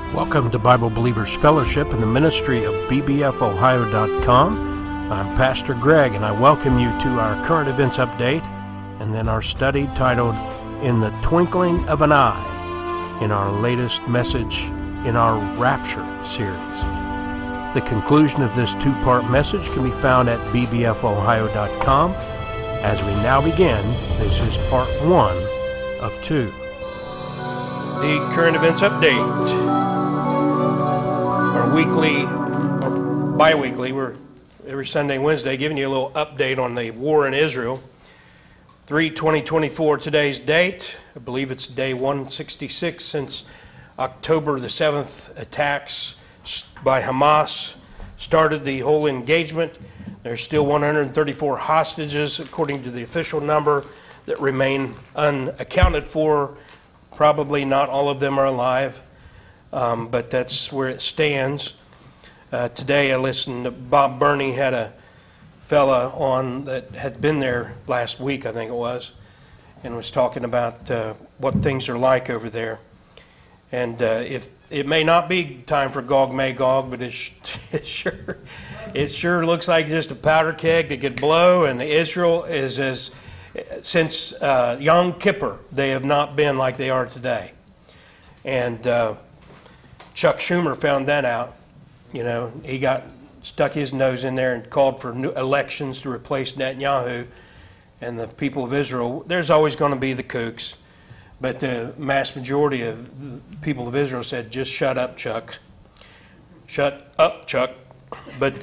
Welcome to Bible Believers Fellowship in the ministry of bbfohio.com. I'm Pastor Greg, and I welcome you to our current events update and then our study titled In the Twinkling of an Eye in our latest message in our Rapture series. The conclusion of this two-part message can be found at bbfohio.com. As we now begin, this is part one of two. The current events update. Our weekly, or bi-weekly, we're every Sunday and Wednesday giving you a little update on the war in Israel. 3/2024 today's date. I believe it's day 166 since October the 7th attacks by Hamas started the whole engagement. There's still 134 hostages, according to the official number, that remain unaccounted for. Probably not all of them are alive, but that's where it stands. Today I listened to Bob Burney, had a fella on that had been there last week, I think it was, and was talking about what things are like over there. And if it may not be time for Gog Magog, but it sure looks like just a powder keg that could blow. And Israel is since Yom Kippur, they have not been like they are today. And Chuck Schumer found that out. You know, he stuck his nose in there and called for new elections to replace Netanyahu. And the people of Israel, there's always going to be the kooks, but the mass majority of the people of Israel said, just shut up, Chuck. Shut up, Chuck. But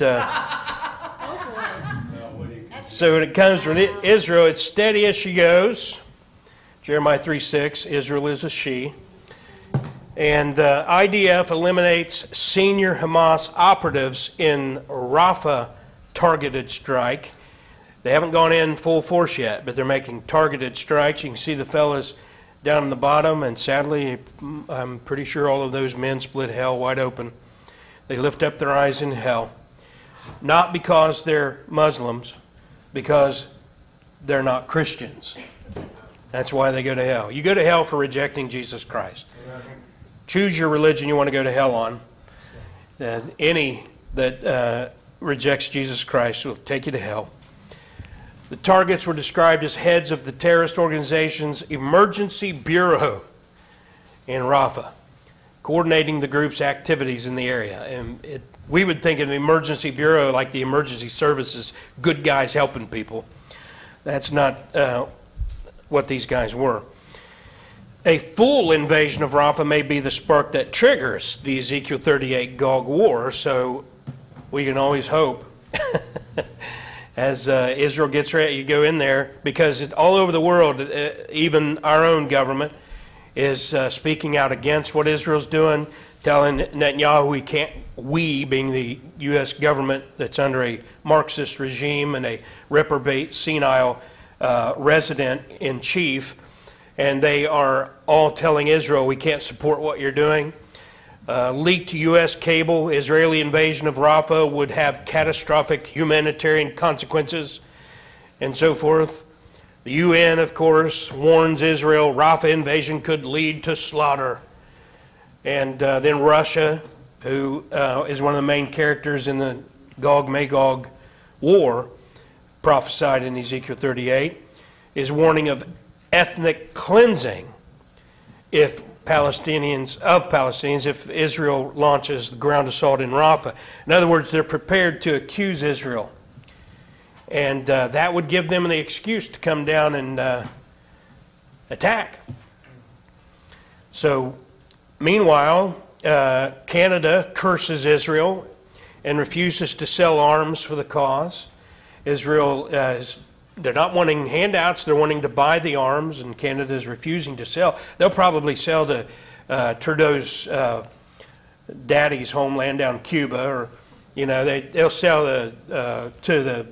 so when it comes from Israel, it's steady as she goes. Jeremiah 3:6, Israel is a she. And IDF eliminates senior Hamas operatives in Rafah targeted strike. They haven't gone in full force yet, but they're making targeted strikes. You can see the fellas down in the bottom, and sadly, I'm pretty sure all of those men split hell wide open. They lift up their eyes in hell, not because they're Muslims, because they're not Christians. That's why they go to hell. You go to hell for rejecting Jesus Christ. Choose your religion you want to go to hell on. Any that rejects Jesus Christ will take you to hell. The targets were described as heads of the terrorist organization's Emergency Bureau in Rafah, coordinating the group's activities in the area. And we would think of the Emergency Bureau like the emergency services, good guys helping people. That's not what these guys were. A full invasion of Rafah may be the spark that triggers the Ezekiel 38 Gog war, so we can always hope as Israel gets ready, you go in there, because all over the world, even our own government is speaking out against what Israel's doing, telling Netanyahu we being the U.S. government that's under a Marxist regime and a reprobate, senile resident-in-chief, and they are all telling Israel, we can't support what you're doing. Leaked U.S. cable, Israeli invasion of Rafah would have catastrophic humanitarian consequences, and so forth. The UN, of course, warns Israel Rafah invasion could lead to slaughter. And then Russia, who is one of the main characters in the Gog-Magog war, prophesied in Ezekiel 38, is warning of ethnic cleansing if Israel launches the ground assault in Rafah. In other words, they're prepared to accuse Israel. And that would give them the excuse to come down and attack. So, meanwhile, Canada curses Israel and refuses to sell arms for the cause. Israel they're not wanting handouts, they're wanting to buy the arms, and Canada is refusing to sell. They'll probably sell to Trudeau's daddy's homeland down Cuba, or they'll sell to the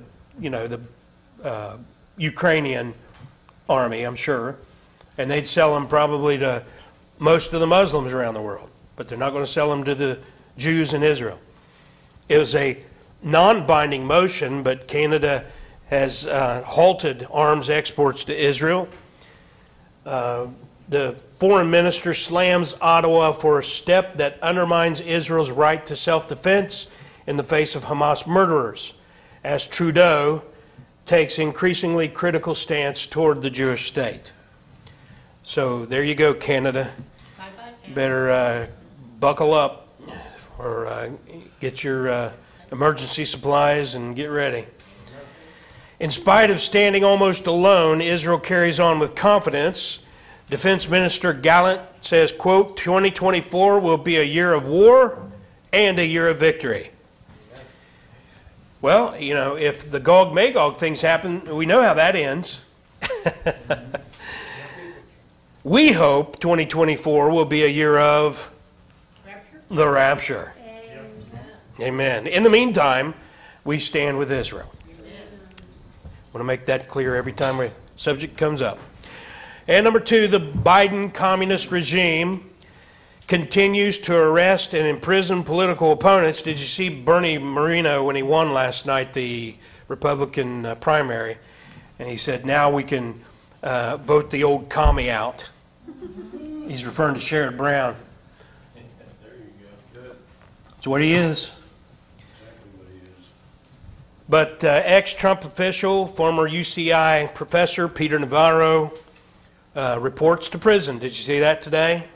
Ukrainian army, I'm sure, and they'd sell them probably to most of the Muslims around the world, but they're not going to sell them to the Jews in Israel. It was a non-binding motion, but Canada has halted arms exports to Israel. The foreign minister slams Ottawa for a step that undermines Israel's right to self-defense in the face of Hamas murderers, as Trudeau takes increasingly critical stance toward the Jewish state. So there you go, Canada. Bye-bye, Canada. Better buckle up or get your emergency supplies and get ready. In spite of standing almost alone, Israel carries on with confidence. Defense Minister Gallant says, quote, 2024 will be a year of war and a year of victory. Well, you know, if the Gog-Magog things happen, we know how that ends. We hope 2024 will be a year of the rapture. Amen. In the meantime, we stand with Israel. I want to make that clear every time a subject comes up. And number two, the Biden communist regime continues to arrest and imprison political opponents. Did you see Bernie Moreno when he won last night the Republican primary? And he said, now we can vote the old commie out. He's referring to Sherrod Brown. There you go. Good. That's what he is. Exactly what he is. But ex-Trump official, former UCI professor Peter Navarro reports to prison. Did you see that today?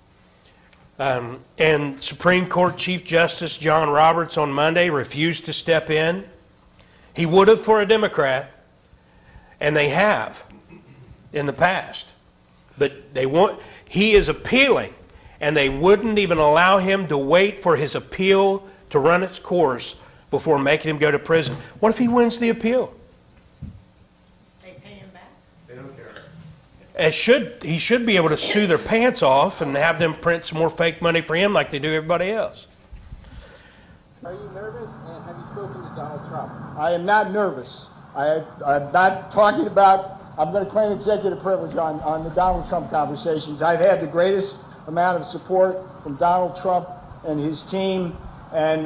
And Supreme Court Chief Justice John Roberts on Monday refused to step in. He would have for a Democrat, and they have in the past. But he is appealing, and they wouldn't even allow him to wait for his appeal to run its course before making him go to prison. What if he wins the appeal? They pay him back. They don't care. He should be able to sue their pants off and have them print some more fake money for him like they do everybody else. Are you nervous? And have you spoken to Donald Trump? I am not nervous. I'm not talking about, I'm going to claim executive privilege on the Donald Trump conversations. I've had the greatest amount of support from Donald Trump and his team. And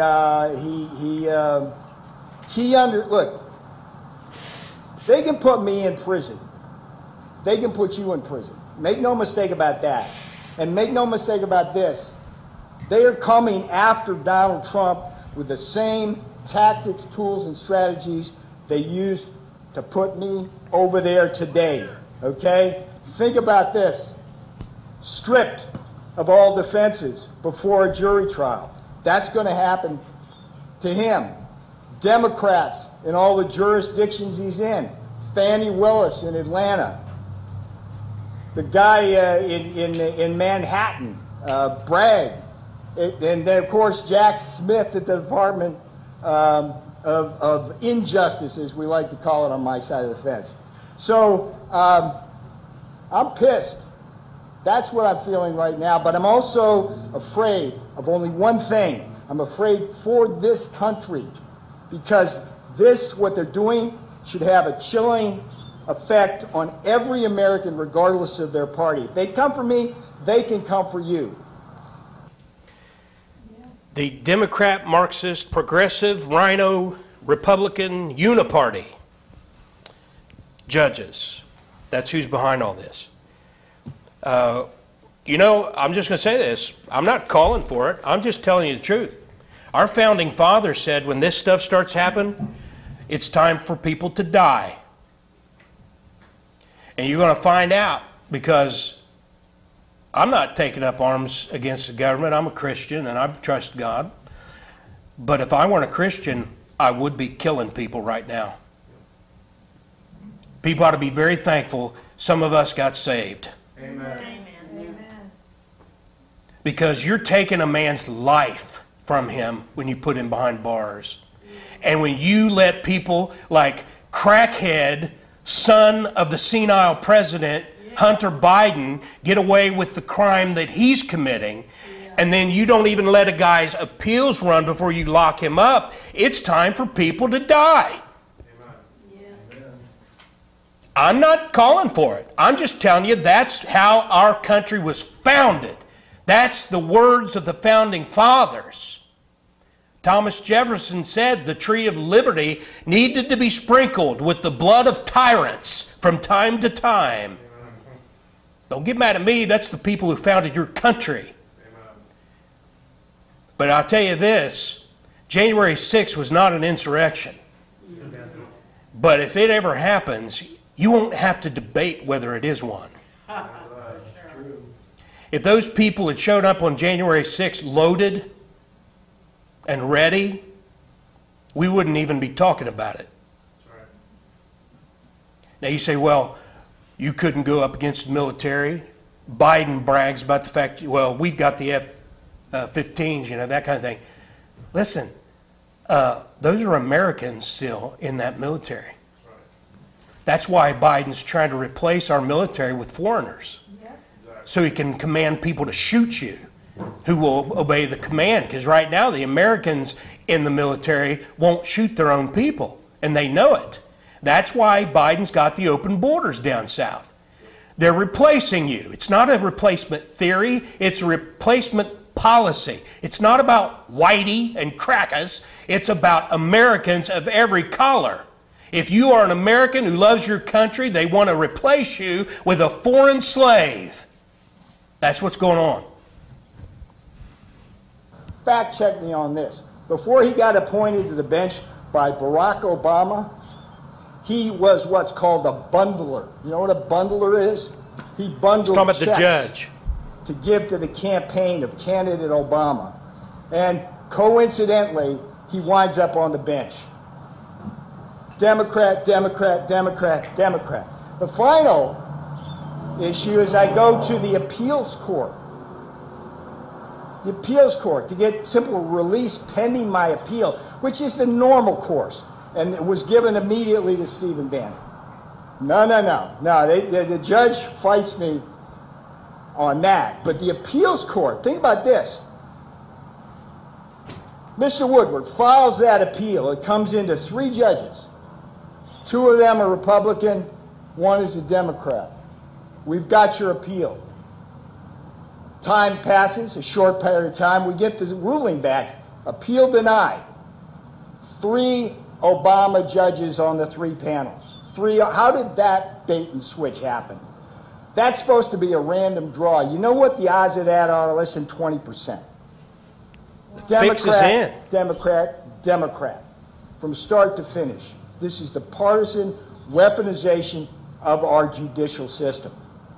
look, they can put me in prison. They can put you in prison. Make no mistake about that. And make no mistake about this. They are coming after Donald Trump with the same tactics, tools, and strategies they used to put me over there today. Okay? Think about this. Stripped of all defenses before a jury trial. That's going to happen to him. Democrats in all the jurisdictions he's in. Fani Willis in Atlanta. The guy in Manhattan, Bragg. And then, of course, Jack Smith at the Department of Injustice, as we like to call it on my side of the fence. So I'm pissed. That's what I'm feeling right now. But I'm also afraid of only one thing. I'm afraid for this country, because what they're doing should have a chilling effect on every American, regardless of their party. If they come for me, they can come for you. The Democrat, Marxist, Progressive, Rhino, Republican, Uniparty judges. That's who's behind all this. You know, I'm just going to say this. I'm not calling for it. I'm just telling you the truth. Our founding fathers said when this stuff starts happening, it's time for people to die. And you're going to find out, because I'm not taking up arms against the government. I'm a Christian and I trust God. But if I weren't a Christian, I would be killing people right now. People ought to be very thankful some of us got saved. Amen. Amen. Because you're taking a man's life from him when you put him behind bars. And when you let people like crackhead, son of the senile president, Hunter Biden, get away with the crime that he's committing, and then you don't even let a guy's appeals run before you lock him up, it's time for people to die. I'm not calling for it. I'm just telling you that's how our country was founded. That's the words of the founding fathers. Thomas Jefferson said the tree of liberty needed to be sprinkled with the blood of tyrants from time to time. Don't get mad at me. That's the people who founded your country. Amen. But I'll tell you this, January 6th was not an insurrection. But if it ever happens, you won't have to debate whether it is one. Right. True. If those people had shown up on January 6th loaded and ready, we wouldn't even be talking about it. That's right. Now you say, well, you couldn't go up against the military. Biden brags about the fact, well, we've got the F-15s, that kind of thing. Listen, those are Americans still in that military. That's right. That's why Biden's trying to replace our military with foreigners, so he can command people to shoot you who will obey the command. Because right now the Americans in the military won't shoot their own people, and they know it. That's why Biden's got the open borders down south. They're replacing you. It's not a replacement theory, it's a replacement policy. It's not about whitey and crackers, it's about Americans of every color. If you are an American who loves your country, they want to replace you with a foreign slave. That's what's going on. Fact check me on this. Before he got appointed to the bench by Barack Obama, he was what's called a bundler. You know what a bundler is? He bundled Talking about the checks judge. to give to the campaign of candidate Obama. And coincidentally, he winds up on the bench. Democrat, Democrat, Democrat, Democrat. The final issue is I go to the appeals court. The appeals court to get simple release pending my appeal, which is the normal course. And it was given immediately to Stephen Bannon. No. The judge fights me on that. But the appeals court, think about this. Mr. Woodward files that appeal. It comes into 3 judges. 2 of them are Republican, 1 is a Democrat. We've got your appeal. Time passes, a short period of time, we get the ruling back. Appeal denied. 3 Obama judges on the 3 panels. How did that bait and switch happen? That's supposed to be a random draw. You know what the odds of that are? Less than 20%. Fix is in. Democrat, Democrat. From start to finish. This is the partisan weaponization of our judicial system.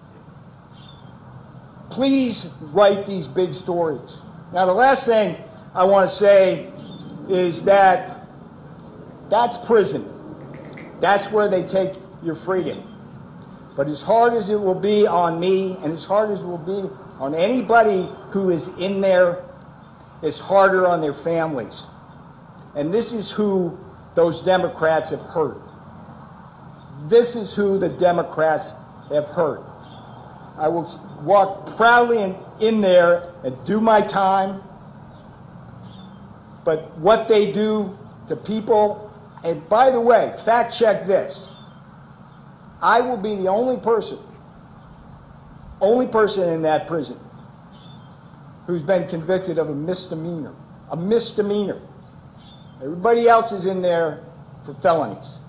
Please write these big stories. Now, the last thing I want to say is that that's prison. That's where they take your freedom. But as hard as it will be on me, and as hard as it will be on anybody who is in there, it's harder on their families. And this is who those Democrats have hurt. This is who the Democrats have hurt. I will walk proudly in there and do my time. But what they do to people, and by the way, fact check this. I will be the only person in that prison who's been convicted of a misdemeanor. A misdemeanor. Everybody else is in there for felonies.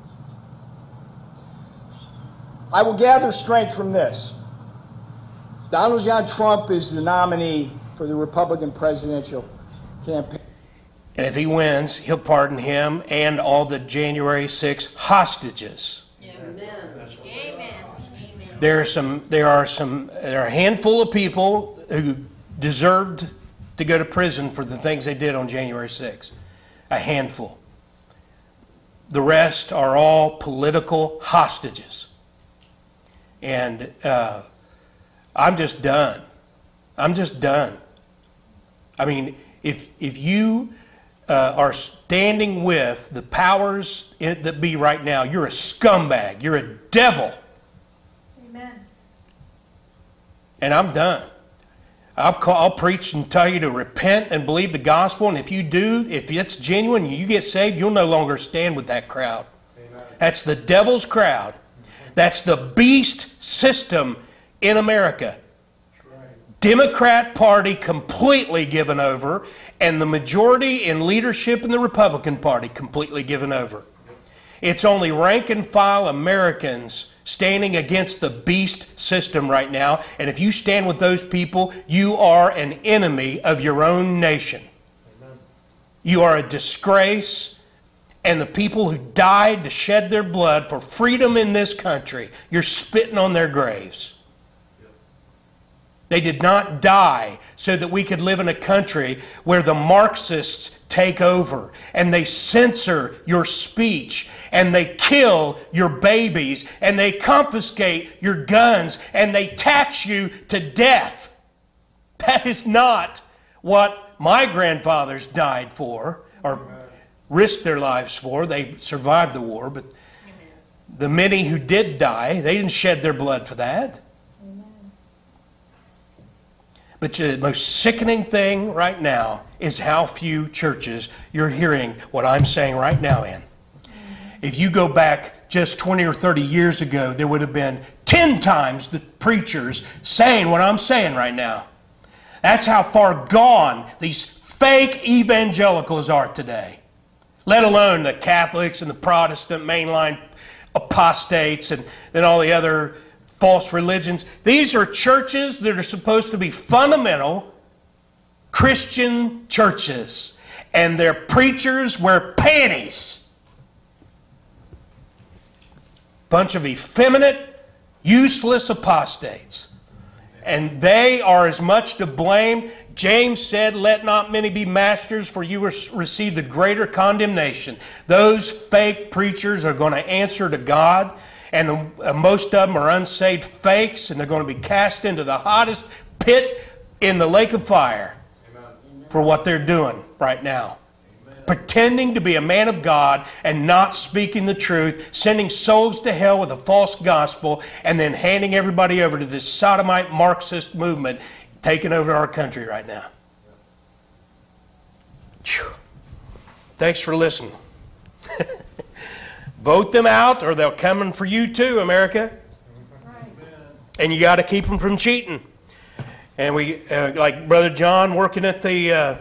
I will gather strength from this. Donald John Trump is the nominee for the Republican presidential campaign. And if he wins, he'll pardon him and all the January 6 hostages. Amen. Amen. There are a handful of people who deserved to go to prison for the things they did on January 6. A handful. The rest are all political hostages. And I'm just done. I'm just done. I mean, if you are standing with the powers that be right now, you're a scumbag. You're a devil. Amen. And I'm done. I'll preach and tell you to repent and believe the gospel. And if you do, if it's genuine, you get saved, you'll no longer stand with that crowd. Amen. That's the devil's crowd. That's the beast system in America. Democrat Party completely given over, and the majority in leadership in the Republican Party completely given over. It's only rank and file Americans standing against the beast system right now. And if you stand with those people, you are an enemy of your own nation. Amen. You are a disgrace. And the people who died to shed their blood for freedom in this country, you're spitting on their graves. They did not die so that we could live in a country where the Marxists take over and they censor your speech and they kill your babies and they confiscate your guns and they tax you to death. That is not what my grandfathers died for or risked their lives for. They survived the war, but the many who did die, they didn't shed their blood for that. But the most sickening thing right now is how few churches you're hearing what I'm saying right now in. If you go back just 20 or 30 years ago, there would have been 10 times the preachers saying what I'm saying right now. That's how far gone these fake evangelicals are today. Let alone the Catholics and the Protestant mainline apostates and all the other false religions. These are churches that are supposed to be fundamental Christian churches. And their preachers wear panties. Bunch of effeminate, useless apostates. And they are as much to blame. James said, let not many be masters, for you will receive the greater condemnation. Those fake preachers are going to answer to God. And most of them are unsaved fakes, and they're going to be cast into the hottest pit in the lake of fire. Amen. For what they're doing right now. Amen. Pretending to be a man of God and not speaking the truth, sending souls to hell with a false gospel, and then handing everybody over to this sodomite Marxist movement taking over our country right now. Whew. Thanks for listening. Vote them out or they're coming for you too, America. Right. And you got to keep them from cheating. And we, like Brother John working at the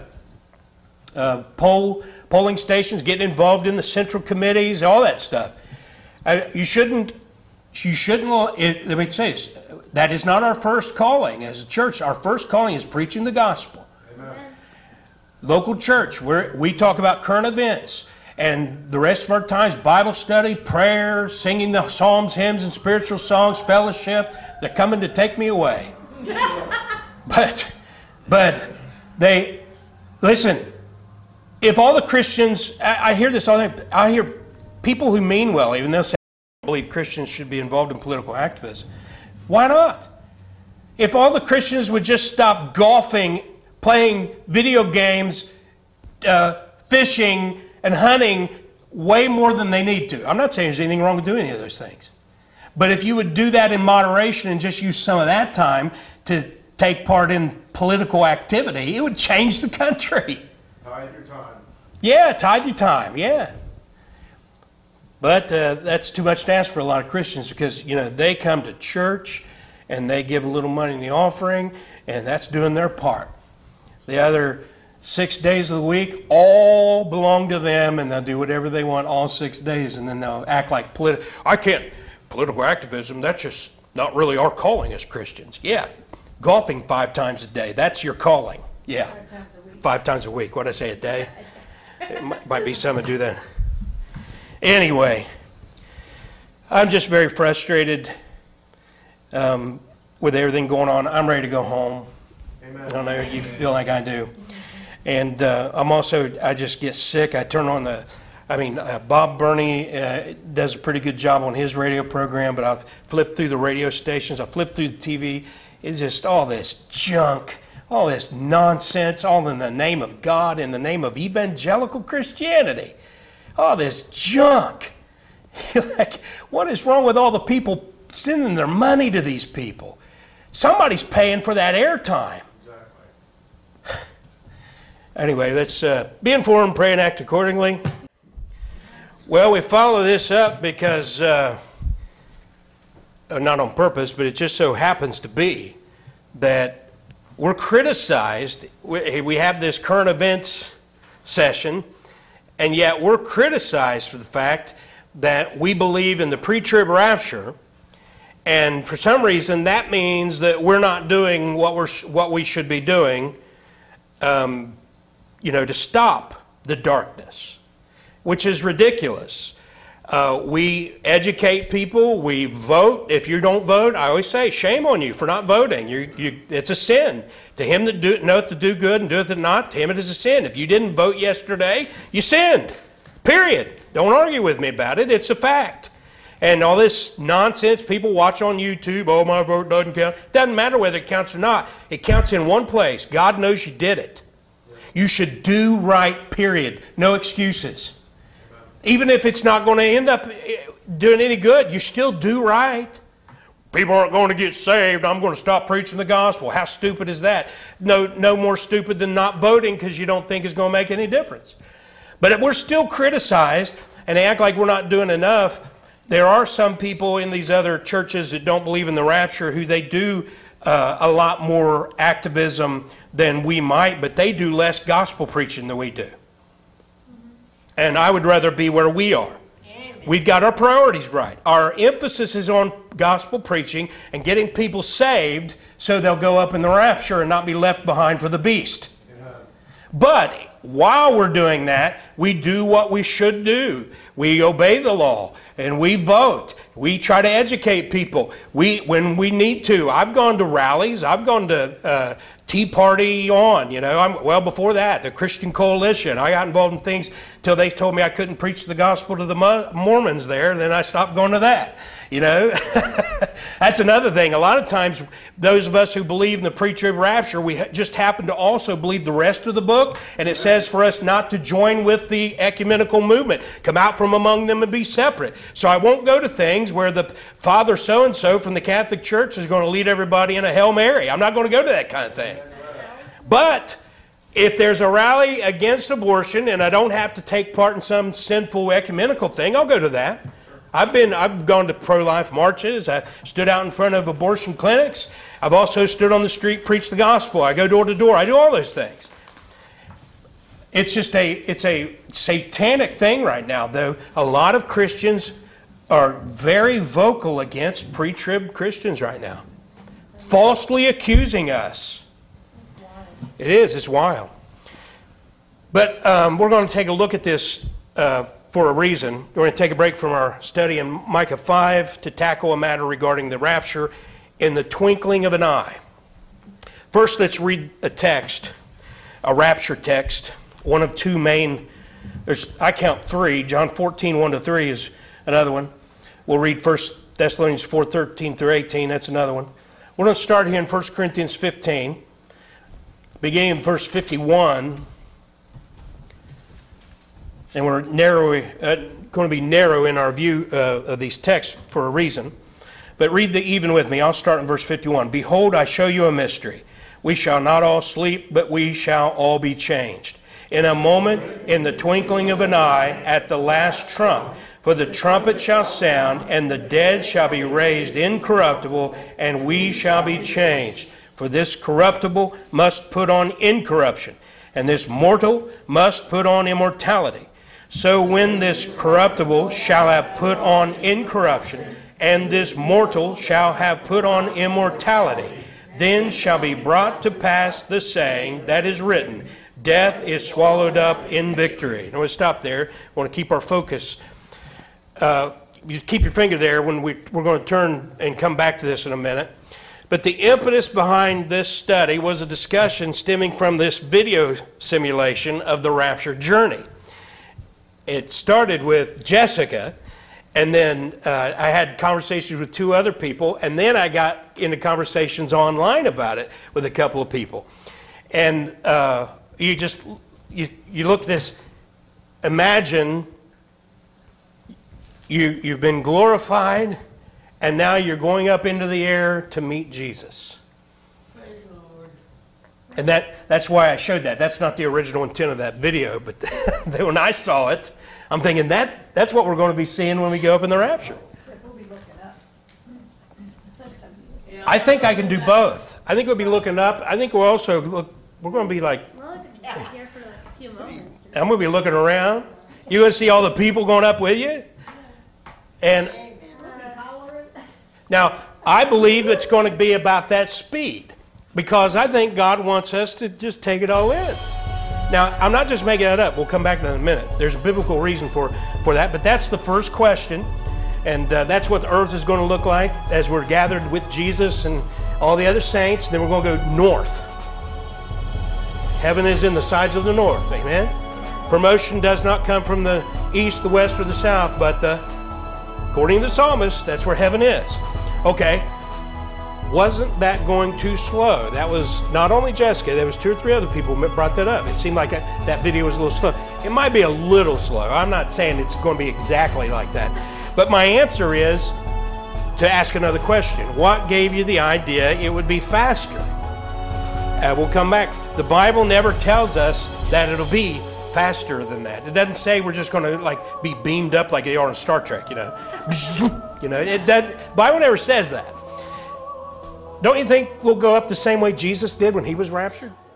polling stations, getting involved in the central committees, all that stuff. You shouldn't, let me say this, that is not our first calling as a church. Our first calling is preaching the gospel. Amen. Local church, where we talk about current events. And the rest of our time is Bible study, prayer, singing the psalms, hymns, and spiritual songs, fellowship. They're coming to take me away. But they, listen, if all the Christians, I hear this all the time, I hear people who mean well, even though they believe Christians should be involved in political activism. Why not? If all the Christians would just stop golfing, playing video games, fishing, and hunting way more than they need to. I'm not saying there's anything wrong with doing any of those things. But if you would do that in moderation and just use some of that time to take part in political activity, it would change the country. Tithe your time. Yeah, tithe your time, yeah. But that's too much to ask for a lot of Christians because, they come to church and they give a little money in the offering and that's doing their part. The other 6 days of the week all belong to them, and they'll do whatever they want all 6 days, and then they'll act like political activism, that's just not really our calling as Christians. Yeah, golfing 5 times a day, that's your calling. Yeah, 5 times a week. What did I say, a day? It might be some that do that. Anyway, I'm just very frustrated with everything going on. I'm ready to go home. Amen. I don't know if you feel like I do. And I just get sick. I turn on Bob Burney does a pretty good job on his radio program, but I've flipped through the radio stations, I've flipped through the TV. It's just all this junk, all this nonsense, all in the name of God, in the name of evangelical Christianity. All this junk. Like, what is wrong with all the people sending their money to these people? Somebody's paying for that airtime. Anyway, let's be informed, pray, and act accordingly. Well, we follow this up because, not on purpose, but it just so happens to be that we're criticized. We have this current events session, and yet we're criticized for the fact that we believe in the pre-trib rapture, And for some reason, that means that we're not doing what we should be doing, to stop the darkness, which is ridiculous. We educate people. We vote. If you don't vote, I always say, shame on you for not voting. It's a sin. To him that knoweth to do good and doeth it not, to him it is a sin. If you didn't vote yesterday, you sinned. Period. Don't argue with me about it. It's a fact. And all this nonsense people watch on YouTube, oh, my vote doesn't count. Doesn't matter whether it counts or not. It counts in one place. God knows you did it. You should do right, period. No excuses. Even if it's not going to end up doing any good, you still do right. People aren't going to get saved. I'm going to stop preaching the gospel. How stupid is that? No more stupid than not voting because you don't think it's going to make any difference. But we're still criticized, and they act like we're not doing enough. There are some people in these other churches that don't believe in the rapture who they do a lot more activism than we might, but they do less gospel preaching than we do. And I would rather be where we are. Amen. We've got our priorities right. Our emphasis is on gospel preaching and getting people saved so they'll go up in the rapture and not be left behind for the beast. But while we're doing that, we do what we should do. We obey the law and we vote. We try to educate people when we need to. I've gone to rallies. I've gone to Tea Party on, well, before that, the Christian Coalition. I got involved in things till they told me I couldn't preach the gospel to the Mormons there. Then I stopped going to that. That's another thing. A lot of times, those of us who believe in the pre-trib rapture, we just happen to also believe the rest of the book, and it says for us not to join with the ecumenical movement. Come out from among them and be separate. So I won't go to things where the Father so-and-so from the Catholic Church is going to lead everybody in a Hail Mary. I'm not going to go to that kind of thing. But if there's a rally against abortion and I don't have to take part in some sinful ecumenical thing, I'll go to that. I've gone to pro-life marches. I stood out in front of abortion clinics. I've also stood on the street, preached the gospel. I go door to door. I do all those things. It's a satanic thing right now, though. A lot of Christians are very vocal against pre-trib Christians right now, falsely accusing us. It is. It's wild. But we're going to take a look at this for a reason. We're going to take a break from our study in Micah 5 to tackle a matter regarding the rapture in the twinkling of an eye. First, let's read a text, a rapture text. One of two main, I count three. John 14, 1-3 is another one. We'll read 1 Thessalonians 4, 13 through 18. That's another one. We're going to start here in 1 Corinthians 15, beginning in verse 51. And we're going to be narrow in our view of these texts for a reason. But read the even with me. I'll start in verse 51. Behold, I show you a mystery. We shall not all sleep, but we shall all be changed. In a moment, in the twinkling of an eye, at the last trump. For the trumpet shall sound, and the dead shall be raised incorruptible, and we shall be changed. For this corruptible must put on incorruption, and this mortal must put on immortality. So when this corruptible shall have put on incorruption, and this mortal shall have put on immortality, then shall be brought to pass the saying that is written, death is swallowed up in victory. Now we'll stop there. We want to keep our focus. You keep your finger there when we're going to turn and come back to this in a minute. But the impetus behind this study was a discussion stemming from this video simulation of the rapture journey. It started with Jessica, and then I had conversations with two other people, and then I got into conversations online about it with a couple of people. And you look at this, imagine you've been glorified, and now you're going up into the air to meet Jesus. Praise the Lord. And that's why I showed that. That's not the original intent of that video, but when I saw it, I'm thinking that's what we're going to be seeing when we go up in the rapture. We'll be looking up. I think I can do both. I think we'll be looking up. I think we're going to be like, Well, I could be here for like a few moments. I'm going to be looking around. You're going to see all the people going up with you. And now, I believe it's going to be about that speed because I think God wants us to just take it all in. Now, I'm not just making that up. We'll come back to that in a minute. There's a biblical reason for that, but that's the first question, and that's what the earth is going to look like as we're gathered with Jesus and all the other saints. Then we're going to go north. Heaven is in the sides of the north. Amen? Promotion does not come from the east, the west, or the south, but according to the psalmist, that's where heaven is. Okay. Wasn't that going too slow? That was not only Jessica, there was 2 or 3 other people who brought that up. It seemed like that video was a little slow. It might be a little slow. I'm not saying it's going to be exactly like that. But my answer is to ask another question. What gave you the idea it would be faster? We'll come back. The Bible never tells us that it'll be faster than that. It doesn't say we're just going to like be beamed up like they are in Star Trek, you know. It doesn't, Bible never says that. Don't you think we'll go up the same way Jesus did when he was raptured?